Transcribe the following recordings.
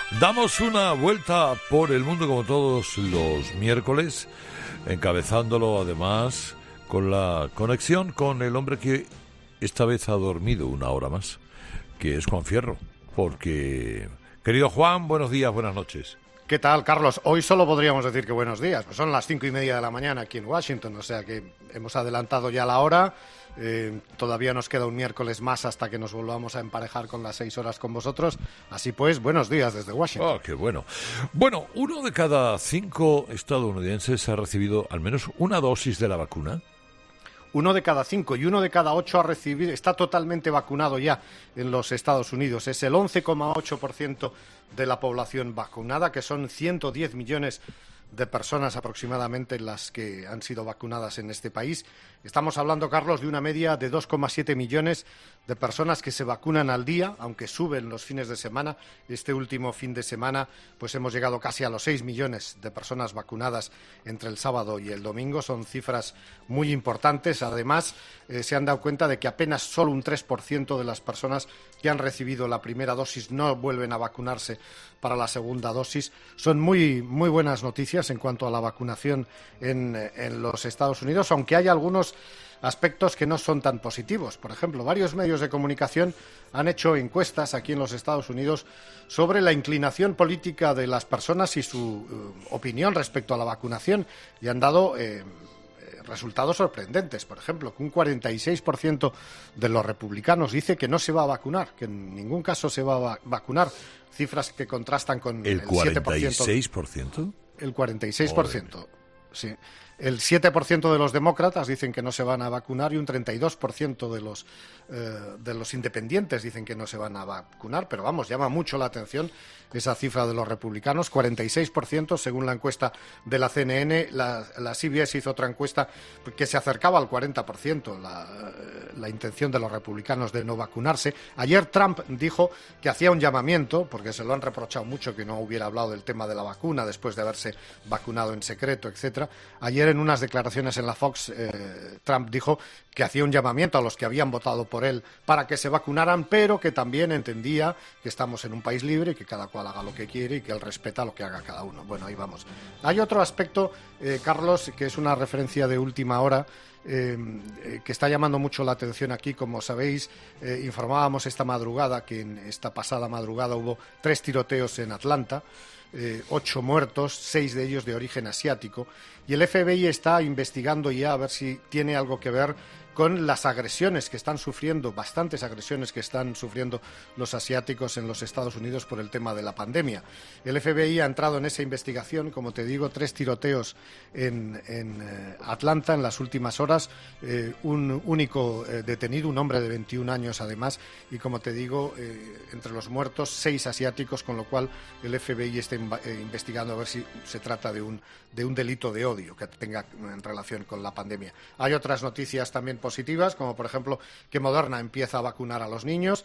Damos una vuelta por el mundo como todos los miércoles, encabezándolo además con la conexión con el hombre que esta vez ha dormido una hora más, que es Juan Fierro. Porque, querido Juan, buenos días, buenas noches. ¿Qué tal, Carlos? Hoy solo podríamos decir que buenos días. Pues son las 5:30 de la mañana aquí en Washington, o sea que hemos adelantado ya la hora. Todavía nos queda un miércoles más hasta que nos volvamos a emparejar con las 6 horas con vosotros. Así pues, buenos días desde Washington. Oh, qué bueno. Bueno, 1 de cada 5 estadounidenses ha recibido al menos una dosis de la vacuna. 1 de cada 5 y 1 de cada 8 está totalmente vacunado ya en los Estados Unidos. Es el 11,8% de la población vacunada, que son 110 millones de personas aproximadamente las que han sido vacunadas en este país. Estamos hablando, Carlos, de una media de 2,7 millones de personas que se vacunan al día, aunque suben los fines de semana. Este último fin de semana pues hemos llegado casi a los 6 millones de personas vacunadas entre el sábado y el domingo. Son cifras muy importantes. Además, se han dado cuenta de que apenas solo un 3% de las personas que han recibido la primera dosis no vuelven a vacunarse para la segunda dosis. Son muy buenas noticias en cuanto a la vacunación en los Estados Unidos, aunque hay algunos aspectos que no son tan positivos. Por ejemplo, varios medios de comunicación han hecho encuestas aquí en los Estados Unidos sobre la inclinación política de las personas y su opinión respecto a la vacunación, y han dado resultados sorprendentes. Por ejemplo, que un 46% de los republicanos dice que no se va a vacunar, que en ningún caso se va a vacunar. Cifras que contrastan con el 46%. El 46%, sí. El 7% de los demócratas dicen que no se van a vacunar y un 32% de los independientes dicen que no se van a vacunar. Pero vamos, llama mucho la atención esa cifra de los republicanos, 46% según la encuesta de la CNN. La CBS hizo otra encuesta que se acercaba al 40%, la intención de los republicanos de no vacunarse. Ayer Trump dijo que hacía un llamamiento, porque se lo han reprochado mucho que no hubiera hablado del tema de la vacuna después de haberse vacunado en secreto, etcétera. Ayer, en unas declaraciones en la Fox, Trump dijo que hacía un llamamiento a los que habían votado por él para que se vacunaran, pero que también entendía que estamos en un país libre y que cada cual haga lo que quiere y que él respeta lo que haga cada uno. Bueno, ahí vamos. Hay otro aspecto, Carlos, que es una referencia de última hora, que está llamando mucho la atención aquí. Como sabéis, informábamos esta pasada madrugada hubo 3 tiroteos en Atlanta, 8 muertos, 6 de ellos de origen asiático, y el FBI está investigando ya a ver si tiene algo que ver con las agresiones que están sufriendo, bastantes agresiones que están sufriendo los asiáticos en los Estados Unidos por el tema de la pandemia. El FBI ha entrado en esa investigación, como te digo, 3 tiroteos en Atlanta en las últimas horas, un único detenido, un hombre de 21 años además, y como te digo, entre los muertos 6 asiáticos, con lo cual el FBI está investigando a ver si se trata de un delito de odio que tenga en relación con la pandemia. Hay otras noticias también positivas, como por ejemplo que Moderna empieza a vacunar a los niños,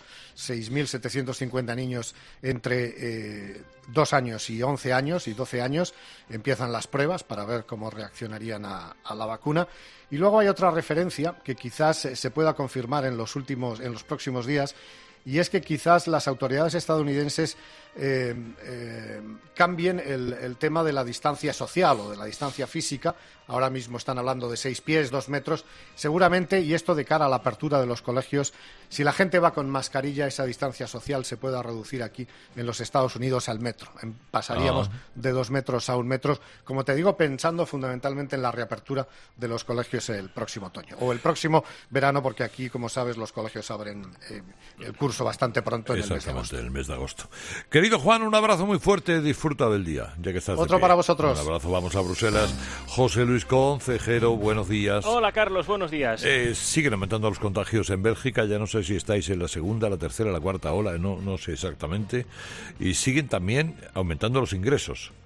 6.750 niños entre 2 años y 11 años y 12 años, empiezan las pruebas para ver cómo reaccionarían a la vacuna. Y luego hay otra referencia que quizás se pueda confirmar en los próximos días, y es que quizás las autoridades estadounidenses cambien el tema de la distancia social o de la distancia física. Ahora mismo están hablando de 6 pies, 2 metros. Seguramente, y esto de cara a la apertura de los colegios, si la gente va con mascarilla, esa distancia social se pueda reducir aquí en los Estados Unidos al metro. Pasaríamos de 2 metros a 1 metro, como te digo, pensando fundamentalmente en la reapertura de los colegios el próximo otoño o el próximo verano, porque aquí, como sabes, los colegios abren el curso bastante pronto en el mes de agosto. El mes de agosto. Querido Juan, un abrazo muy fuerte, disfruta del día, ya que estás Otro para vosotros. Un abrazo, vamos a Bruselas. José Luis Concejero, buenos días. Hola, Carlos, buenos días. Siguen aumentando los contagios en Bélgica, ya no sé si estáis en la segunda, la tercera, la cuarta ola, no sé exactamente, y siguen también aumentando los ingresos.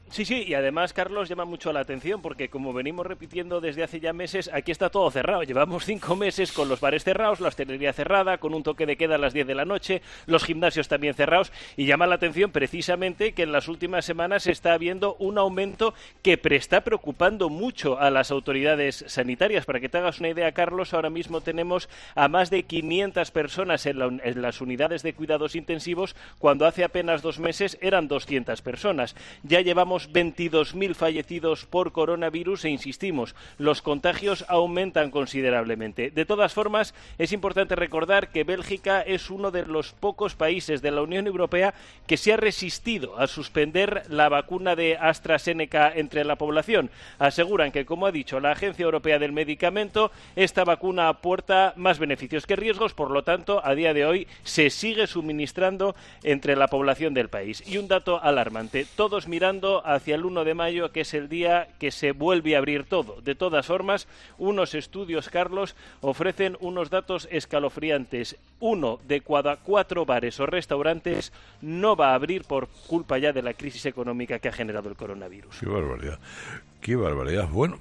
Sí, y además, Carlos, llama mucho la atención porque, como venimos repitiendo desde hace ya meses, aquí está todo cerrado. Llevamos 5 meses con los bares cerrados, la hostelería cerrada, con un toque de queda a las 10 de la noche, los gimnasios también cerrados, y llama la atención precisamente que en las últimas semanas está habiendo un aumento que está preocupando mucho a las autoridades sanitarias. Para que te hagas una idea, Carlos, ahora mismo tenemos a más de 500 personas en las unidades de cuidados intensivos, cuando hace apenas 2 meses eran 200 personas. Ya llevamos 22.000 fallecidos por coronavirus e insistimos, los contagios aumentan considerablemente. De todas formas, es importante recordar que Bélgica es uno de los pocos países de la Unión Europea que se ha resistido a suspender la vacuna de AstraZeneca entre la población. Aseguran que, como ha dicho la Agencia Europea del Medicamento, esta vacuna aporta más beneficios que riesgos, por lo tanto, a día de hoy se sigue suministrando entre la población del país. Y un dato alarmante, todos mirando hacia el 1 de mayo, que es el día que se vuelve a abrir todo. De todas formas, unos estudios, Carlos, ofrecen unos datos escalofriantes. 1 de cada 4 bares o restaurantes no va a abrir por culpa ya de la crisis económica que ha generado el coronavirus. Qué barbaridad. Qué barbaridad. Bueno,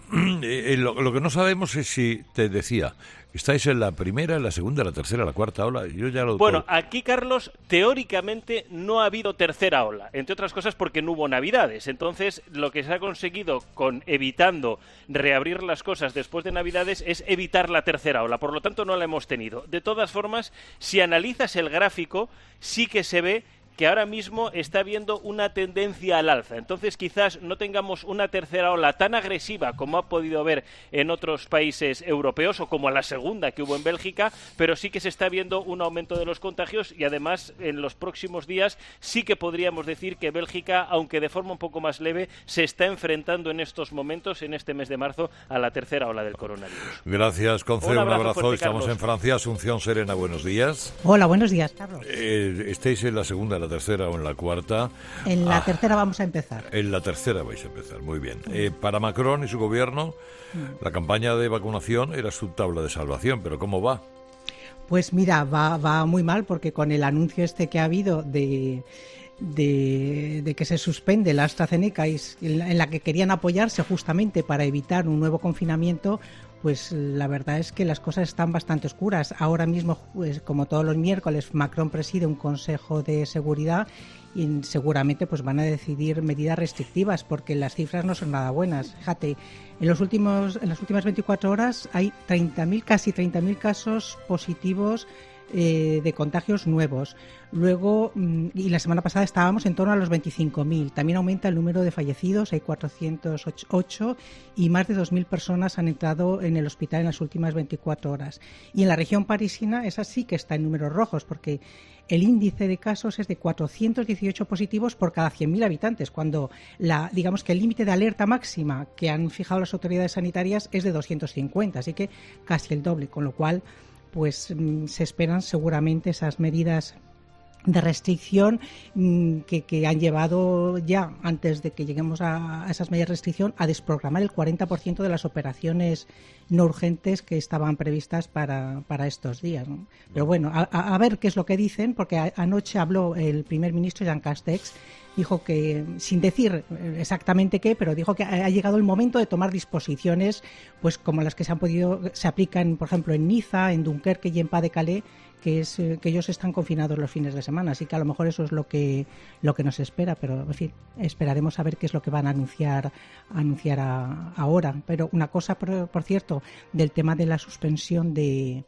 lo que no sabemos es si, te decía, ¿estáis en la primera, en la segunda, en la tercera, en la cuarta ola? Yo ya lo... Bueno, aquí, Carlos, teóricamente no ha habido tercera ola, entre otras cosas porque no hubo Navidades. Entonces, lo que se ha conseguido con evitando reabrir las cosas después de Navidades es evitar la tercera ola. Por lo tanto, no la hemos tenido. De todas formas, si analizas el gráfico, sí que se ve que ahora mismo está habiendo una tendencia al alza. Entonces quizás no tengamos una tercera ola tan agresiva como ha podido haber en otros países europeos o como la segunda que hubo en Bélgica, pero sí que se está viendo un aumento de los contagios y además en los próximos días sí que podríamos decir que Bélgica, aunque de forma un poco más leve, se está enfrentando en estos momentos, en este mes de marzo, a la tercera ola del coronavirus. Gracias, Conce, un abrazo fuerte, estamos Carlos. En Francia. Asunción Serena, buenos días. Hola, buenos días, Carlos. ¿Estáis en la segunda, la tercera o en la cuarta? En la tercera vamos a empezar. En la tercera vais a empezar, muy bien. Para Macron y su gobierno, la campaña de vacunación era su tabla de salvación, pero ¿cómo va? Pues mira, va muy mal porque con el anuncio este que ha habido de que se suspende la AstraZeneca en la que querían apoyarse justamente para evitar un nuevo confinamiento, pues la verdad es que las cosas están bastante oscuras. Ahora mismo, pues, como todos los miércoles, Macron preside un Consejo de Seguridad y seguramente pues van a decidir medidas restrictivas porque las cifras no son nada buenas. Fíjate, en las últimas 24 horas hay casi 30.000 casos positivos de contagios nuevos. Luego, y la semana pasada estábamos en torno a los 25.000. También aumenta el número de fallecidos, hay 408 y más de 2.000 personas han entrado en el hospital en las últimas 24 horas. Y en la región parisina esa sí que está en números rojos porque el índice de casos es de 418 positivos por cada 100.000 habitantes, cuando digamos que el límite de alerta máxima que han fijado las autoridades sanitarias es de 250, así que casi el doble, con lo cual pues se esperan seguramente esas medidas de restricción que han llevado ya, antes de que lleguemos a esas medidas de restricción, a desprogramar el 40% de las operaciones no urgentes que estaban previstas para estos días, ¿no? Pero bueno, a ver qué es lo que dicen, porque anoche habló el primer ministro Jean Castex, dijo que, sin decir exactamente qué, pero dijo que ha llegado el momento de tomar disposiciones pues como las que se aplican, por ejemplo, en Niza, en Dunkerque y en Pas-de-Calais, que ellos están confinados los fines de semana, así que a lo mejor eso es lo que nos espera, pero en fin, esperaremos a ver qué es lo que van a anunciar ahora. Pero una cosa, por cierto, del tema de la suspensión de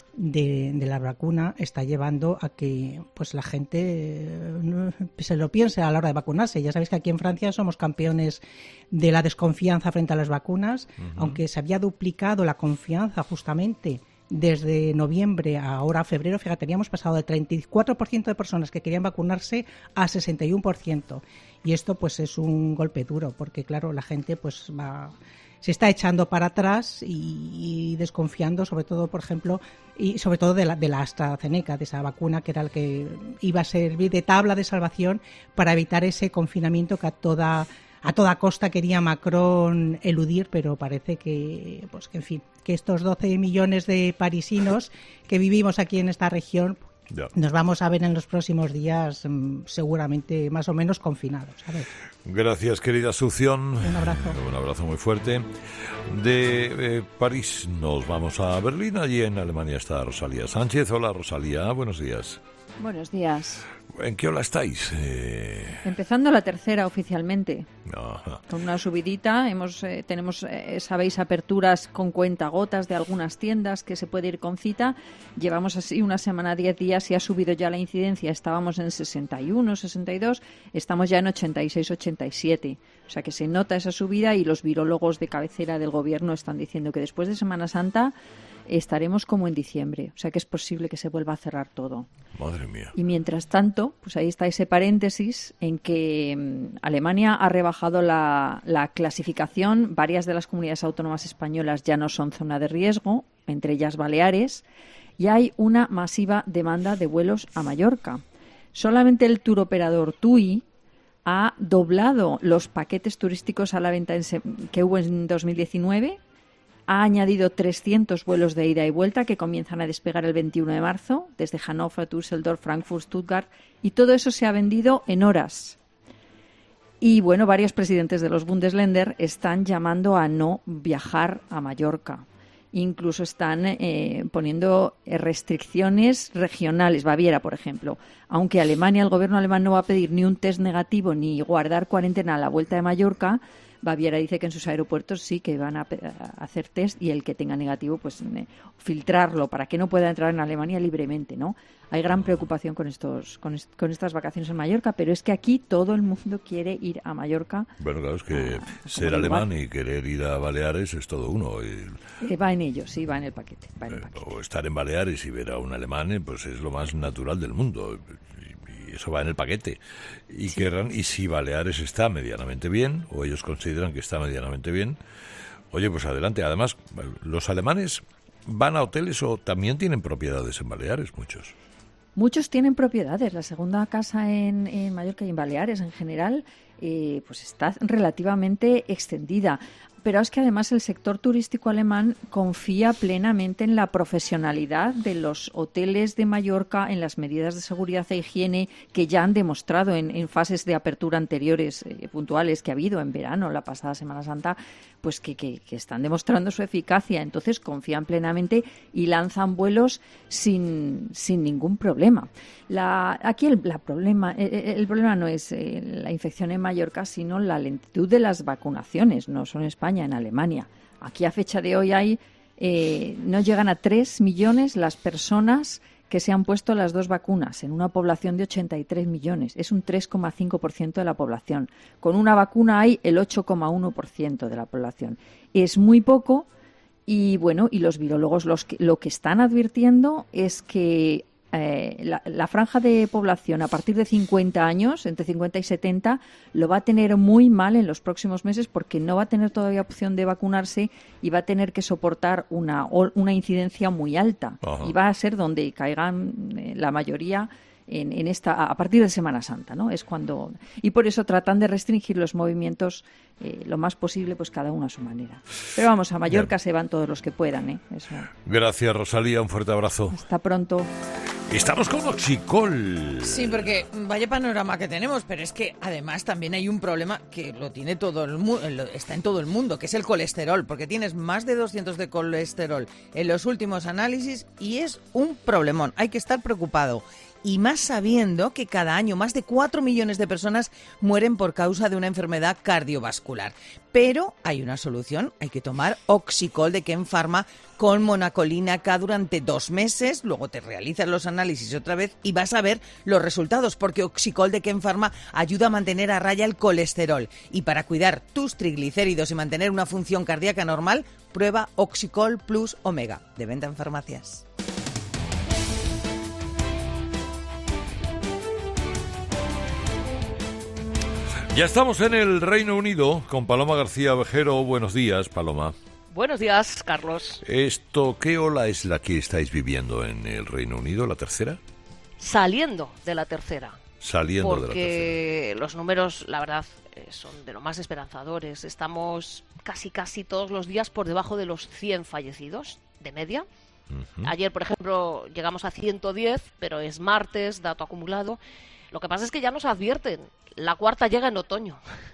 la vacuna está llevando a que pues la gente se lo piense a la hora de vacunarse. Ya sabéis que aquí en Francia somos campeones de la desconfianza frente a las vacunas, aunque se había duplicado la confianza justamente desde noviembre a ahora febrero. Fíjate, habíamos pasado del 34% de personas que querían vacunarse a 61%. Y esto pues es un golpe duro, porque claro, la gente pues se está echando para atrás y desconfiando, sobre todo, por ejemplo, y sobre todo de la AstraZeneca, de esa vacuna que era el que iba a servir de tabla de salvación para evitar ese confinamiento que a toda costa quería Macron eludir, pero parece que en fin, que estos 12 millones de parisinos que vivimos aquí en esta región Ya. Nos vamos a ver en los próximos días seguramente más o menos confinados. A ver. Gracias, querida Asunción. Un abrazo. Un abrazo muy fuerte. De París nos vamos a Berlín. Allí en Alemania está Rosalía Sánchez. Hola, Rosalía. Buenos días. Buenos días. ¿En qué ola estáis? Empezando la tercera oficialmente. Ajá. Con una subidita. Tenemos, sabéis, aperturas con cuentagotas de algunas tiendas que se puede ir con cita. Llevamos así una semana, 10 días y ha subido ya la incidencia. Estábamos en 61, 62. Estamos ya en 86, 87. O sea que se nota esa subida y los virólogos de cabecera del gobierno están diciendo que después de Semana Santa estaremos como en diciembre. O sea que es posible que se vuelva a cerrar todo. Madre mía. Y mientras tanto, pues ahí está ese paréntesis en que Alemania ha rebajado la clasificación. Varias de las comunidades autónomas españolas ya no son zona de riesgo, entre ellas Baleares, y hay una masiva demanda de vuelos a Mallorca. Solamente el turoperador TUI ha doblado los paquetes turísticos a la venta que hubo en 2019. Ha añadido 300 vuelos de ida y vuelta que comienzan a despegar el 21 de marzo desde Hannover, Düsseldorf, Frankfurt, Stuttgart, y todo eso se ha vendido en horas. Y bueno, varios presidentes de los Bundesländer están llamando a no viajar a Mallorca. Incluso están poniendo restricciones regionales. Baviera, por ejemplo. Aunque Alemania, el gobierno alemán no va a pedir ni un test negativo ni guardar cuarentena a la vuelta de Mallorca, Baviera dice que en sus aeropuertos sí que van a hacer test y el que tenga negativo, pues filtrarlo para que no pueda entrar en Alemania libremente, ¿no? Hay gran preocupación con estas vacaciones en Mallorca, pero es que aquí todo el mundo quiere ir a Mallorca. Bueno, claro, es que ser alemán y querer ir a Baleares es todo uno. Va en ello, sí, va en el paquete. O estar en Baleares y ver a un alemán, pues es lo más natural del mundo. Y eso va en el paquete. Y sí. Y si Baleares está medianamente bien, o ellos consideran que está medianamente bien, oye, pues adelante. Además, los alemanes van a hoteles o también tienen propiedades en Baleares, muchos. Muchos tienen propiedades. La segunda casa en Mallorca y en Baleares en general pues está relativamente extendida. Pero es que además el sector turístico alemán confía plenamente en la profesionalidad de los hoteles de Mallorca, en las medidas de seguridad e higiene que ya han demostrado en fases de apertura anteriores puntuales que ha habido en verano, la pasada Semana Santa, pues que están demostrando su eficacia. Entonces confían plenamente y lanzan vuelos sin ningún problema. Aquí el problema no es la infección en Mallorca, sino la lentitud de las vacunaciones, no solo en España, en Alemania. Aquí a fecha de hoy no llegan a 3 millones las personas que se han puesto las 2 vacunas en una población de 83 millones. Es un 3,5% de la población. Con una vacuna hay el 8,1% de la población. Es muy poco y bueno, y los virólogos lo que están advirtiendo es que la franja de población a partir de 50 años, entre 50 y 70, lo va a tener muy mal en los próximos meses porque no va a tener todavía opción de vacunarse y va a tener que soportar una incidencia muy alta. Ajá. Y va a ser donde caigan la mayoría a partir de Semana Santa, ¿no? Es cuando, y por eso tratan de restringir los movimientos lo más posible, pues cada uno a su manera. Pero vamos, a Mallorca Bien. Se van todos los que puedan, Eso. Gracias, Rosalía, un fuerte abrazo. Hasta pronto. Estamos con Oxicol. Sí, porque vaya panorama que tenemos, pero es que además también hay un problema que lo tiene todo el mundo, está en todo el mundo, que es el colesterol, porque tienes más de 200 de colesterol en los últimos análisis y es un problemón, hay que estar preocupado. Y más sabiendo que cada año más de 4 millones de personas mueren por causa de una enfermedad cardiovascular. Pero hay una solución, hay que tomar Oxicol de Ken Pharma con monacolina K durante 2 meses, luego te realizas los análisis otra vez y vas a ver los resultados, porque Oxicol de Ken Pharma ayuda a mantener a raya el colesterol. Y para cuidar tus triglicéridos y mantener una función cardíaca normal, prueba Oxicol Plus Omega, de venta en farmacias. Ya estamos en el Reino Unido con Paloma García Vejero. Buenos días, Paloma. Buenos días, Carlos. ¿Qué ola es la que estáis viviendo en el Reino Unido, la tercera? Saliendo de la tercera. Saliendo de la tercera. Porque los números, la verdad, son de lo más esperanzadores. Estamos casi todos los días por debajo de los 100 fallecidos, de media. Ayer, por ejemplo, llegamos a 110, pero es martes, dato acumulado. Lo que pasa es que ya nos advierten, la cuarta llega en otoño.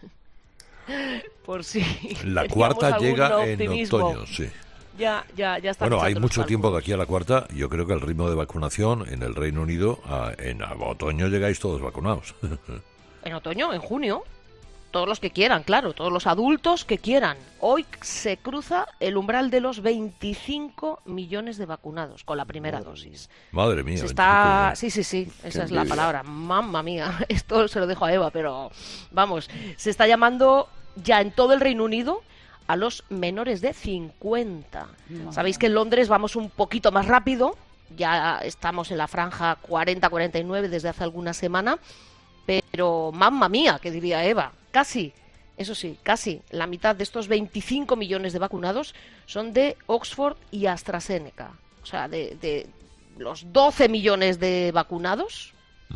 Por si la cuarta llega optimismo. En otoño, sí. Ya está. Bueno, hay mucho tiempo de aquí a la cuarta. Yo creo que el ritmo de vacunación en el Reino Unido, en otoño llegáis todos vacunados. En otoño, en junio, todos los que quieran, claro, todos los adultos que quieran. Hoy se cruza el umbral de los 25 millones de vacunados con la primera dosis. Madre mía. Sí, esa es la palabra. Mamma mía, esto se lo dejo a Eva, pero vamos, se está llamando ya en todo el Reino Unido a los menores de 50. Sabéis que en Londres vamos un poquito más rápido, ya estamos en la franja 40-49 desde hace alguna semana, pero mamma mía, que diría Eva, casi, eso sí, casi la mitad de estos 25 millones de vacunados son de Oxford y AstraZeneca. O sea, de los 12 millones de vacunados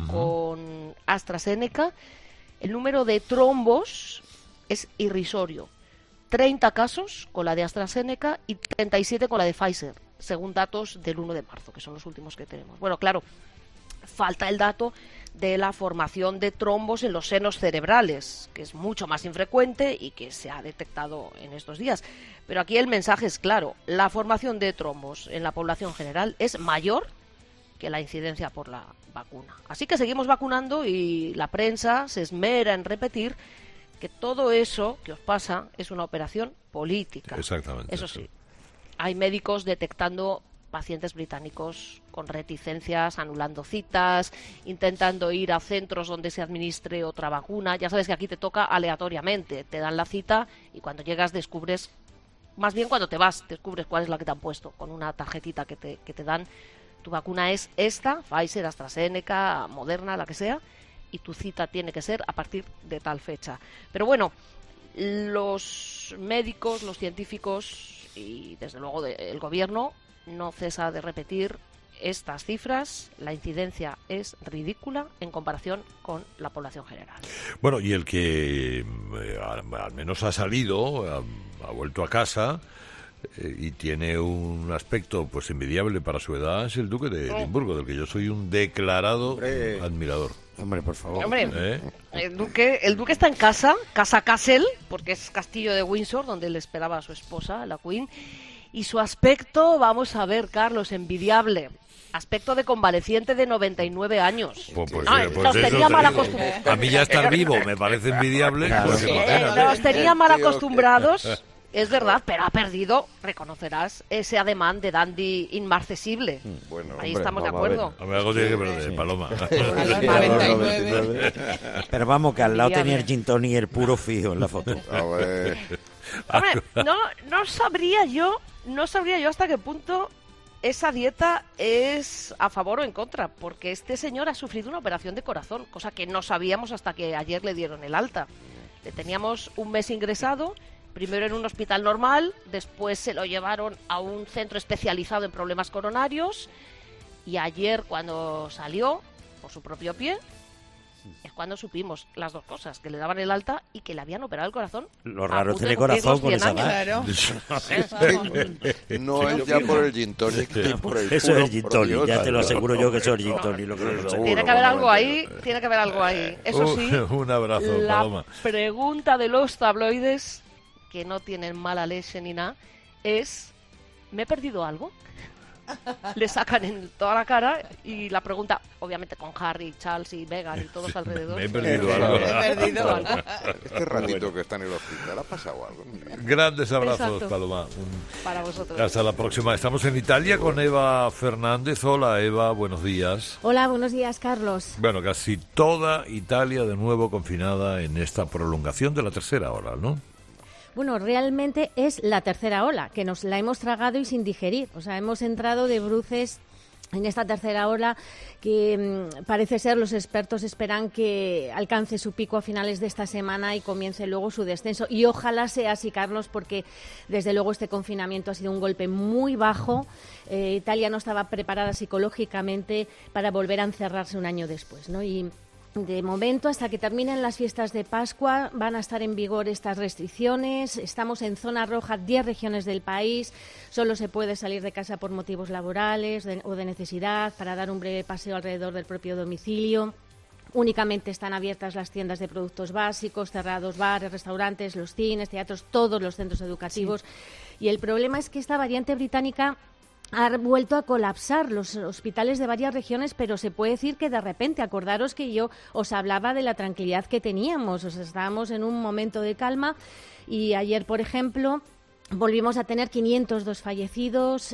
con AstraZeneca, el número de trombos es irrisorio. 30 casos con la de AstraZeneca y 37 con la de Pfizer, según datos del 1 de marzo, que son los últimos que tenemos. Bueno, claro, falta el dato de la formación de trombos en los senos cerebrales, que es mucho más infrecuente y que se ha detectado en estos días. Pero aquí el mensaje es claro, la formación de trombos en la población general es mayor que la incidencia por la vacuna. Así que seguimos vacunando y la prensa se esmera en repetir que todo eso que os pasa es una operación política. Exactamente. Eso sí, hay médicos detectando pacientes británicos con reticencias, anulando citas, intentando ir a centros donde se administre otra vacuna. Ya sabes que aquí te toca aleatoriamente, te dan la cita y cuando llegas descubres, más bien cuando te vas, descubres cuál es la que te han puesto, con una tarjetita que te dan. Tu vacuna es esta, Pfizer, AstraZeneca, Moderna, la que sea, y tu cita tiene que ser a partir de tal fecha. Pero bueno, los médicos, los científicos y desde luego el gobierno no cesa de repetir estas cifras. La incidencia es ridícula en comparación con la población general. Bueno, y el que al menos ha salido, ha vuelto a casa y tiene un aspecto pues envidiable para su edad, es el duque de Edimburgo, del que yo soy un declarado admirador. Hombre, por favor. Hombre, el duque está en casa Castle, porque es Castillo de Windsor, donde le esperaba a su esposa, la Queen, y su aspecto, vamos a ver, Carlos, envidiable. Aspecto de convaleciente de 99 años. Nos tenía mal acostumbrados. A mí ya estar vivo me parece envidiable. Claro. Nos tenía mal acostumbrados. Es verdad, pero ha perdido, reconocerás, ese ademán de dandy inmarcesible. Bueno, ahí hombre, estamos de acuerdo. A ver, algo tiene que perder, Paloma. Pero vamos, que al lado tenía el gin tonic y el puro fijo en la foto. Hombre, no sabría yo hasta qué punto esa dieta es a favor o en contra, porque este señor ha sufrido una operación de corazón, cosa que no sabíamos hasta que ayer le dieron el alta. Le teníamos un mes ingresado, primero en un hospital normal, después se lo llevaron a un centro especializado en problemas coronarios y ayer cuando salió por su propio pie es cuando supimos las dos cosas, que le daban el alta y que le habían operado el corazón. Lo raro es tener corazón con esa edad. No es ya por el gin tonic, ni por el eso es el gin tonic, ya te lo aseguro yo que eso es el gin tonic. Tiene que haber algo ahí, Eso sí, un abrazo, la Paloma. pregunta de los tabloides, que no tienen mala leche ni nada, es, ¿me he perdido algo? Le sacan en toda la cara y la pregunta, obviamente con Harry, Charles y Meghan y todos alrededor. Me he perdido algo. Este ratito que está en el hospital, ¿ha pasado algo? Grandes abrazos, Exacto. Paloma. Para vosotros. Hasta la próxima. Estamos en Italia con Eva Fernández. Hola, Eva, buenos días. Hola, buenos días, Carlos. Bueno, casi toda Italia de nuevo confinada en esta prolongación de la tercera ola, ¿no? Bueno, realmente es la tercera ola, que nos la hemos tragado y sin digerir. O sea, hemos entrado de bruces en esta tercera ola que parece ser, los expertos esperan que alcance su pico a finales de esta semana y comience luego su descenso. Y ojalá sea así, Carlos, porque desde luego este confinamiento ha sido un golpe muy bajo. Italia no estaba preparada psicológicamente para volver a encerrarse un año después, ¿no? Y De momento, hasta que terminen las fiestas de Pascua, van a estar en vigor estas restricciones. Estamos en zona roja, 10 regiones del país. Solo se puede salir de casa por motivos laborales o de necesidad, para dar un breve paseo alrededor del propio domicilio. Únicamente están abiertas las tiendas de productos básicos, cerrados bares, restaurantes, los cines, teatros, todos los centros educativos. Sí. Y el problema es que esta variante británica ha vuelto a colapsar los hospitales de varias regiones, pero se puede decir que de repente, acordaros que yo os hablaba de la tranquilidad que teníamos, estábamos en un momento de calma y ayer, por ejemplo, volvimos a tener 502 fallecidos,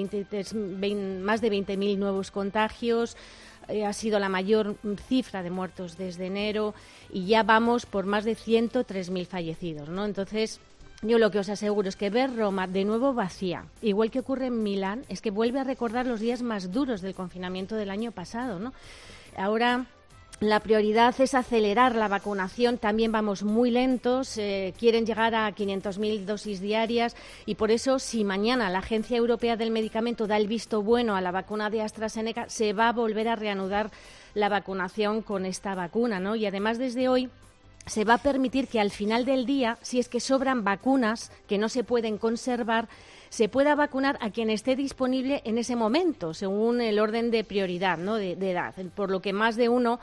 más de 20.000 nuevos contagios. Ha sido la mayor cifra de muertos desde enero y ya vamos por más de 103.000 fallecidos, ¿no? Entonces, yo lo que os aseguro es que ver Roma de nuevo vacía, igual que ocurre en Milán, es que vuelve a recordar los días más duros del confinamiento del año pasado, ¿no? Ahora la prioridad es acelerar la vacunación, también vamos muy lentos, quieren llegar a 500.000 dosis diarias y por eso, si mañana la Agencia Europea del Medicamento da el visto bueno a la vacuna de AstraZeneca, se va a volver a reanudar la vacunación con esta vacuna, ¿no? Y además, desde hoy se va a permitir que al final del día, si es que sobran vacunas que no se pueden conservar, se pueda vacunar a quien esté disponible en ese momento, según el orden de prioridad, ¿no? de edad. Por lo que más de uno,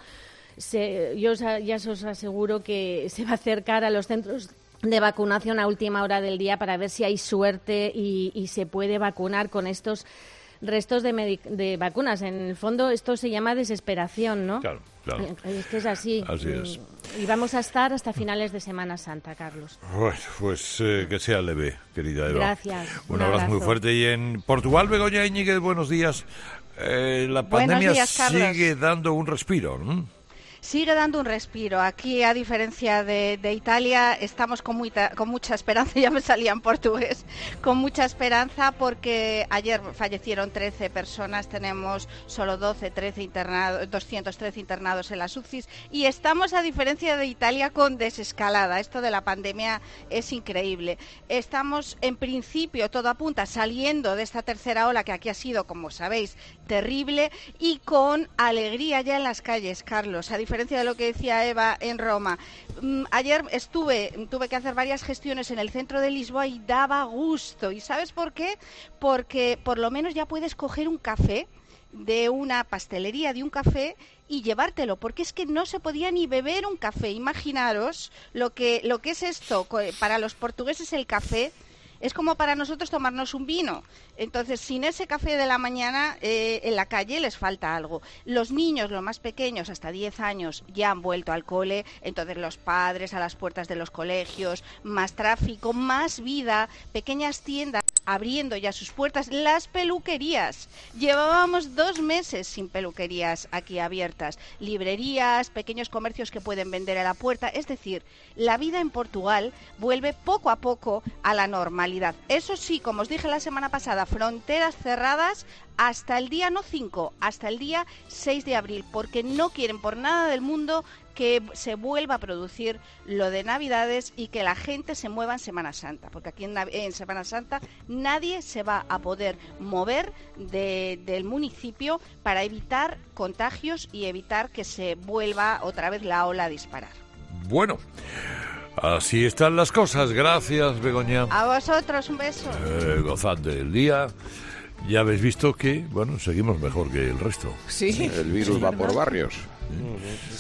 yo ya os aseguro que se va a acercar a los centros de vacunación a última hora del día para ver si hay suerte y se puede vacunar con estos restos de vacunas. En el fondo esto se llama desesperación, ¿no? Claro. Es que es así. Así es. Y vamos a estar hasta finales de Semana Santa, Carlos. Bueno, pues que sea leve, querida Eva. Gracias. Un abrazo muy fuerte. Y en Portugal, Begoña Íñiguez, buenos días. La pandemia sigue dando un respiro, ¿no? Sigue dando un respiro. Aquí, a diferencia de Italia, estamos con mucha esperanza, ya me salía en portugués, con mucha esperanza porque ayer fallecieron 13 personas, tenemos solo 213 internados en las UCIs y estamos, a diferencia de Italia, con desescalada. Esto de la pandemia es increíble. Estamos, en principio, todo apunta, saliendo de esta tercera ola que aquí ha sido, como sabéis, terrible y con alegría ya en las calles, Carlos, a diferencia de lo que decía Eva en Roma. Ayer tuve que hacer varias gestiones en el centro de Lisboa y daba gusto. ¿Y sabes por qué? Porque por lo menos ya puedes coger un café de una pastelería, de un café, y llevártelo, porque es que no se podía ni beber un café. Imaginaros lo que es esto. Para los portugueses el café es como para nosotros tomarnos un vino. Entonces, sin ese café de la mañana, en la calle les falta algo. Los niños, los más pequeños, hasta 10 años, ya han vuelto al cole. Entonces, los padres a las puertas de los colegios, más tráfico, más vida, pequeñas tiendas abriendo ya sus puertas, las peluquerías. Llevábamos 2 meses sin peluquerías aquí abiertas. Librerías, pequeños comercios que pueden vender a la puerta. Es decir, la vida en Portugal vuelve poco a poco a la normalidad. Eso sí, como os dije la semana pasada, fronteras cerradas hasta el día, no 5, hasta el día 6 de abril, porque no quieren por nada del mundo que se vuelva a producir lo de Navidades y que la gente se mueva en Semana Santa, porque aquí en Semana Santa nadie se va a poder mover del municipio para evitar contagios y evitar que se vuelva otra vez la ola a disparar. Bueno, así están las cosas. Gracias, Begoña. A vosotros, un beso. Gozad del día. Ya habéis visto que, bueno, seguimos mejor que el resto. Sí. El virus va por barrios.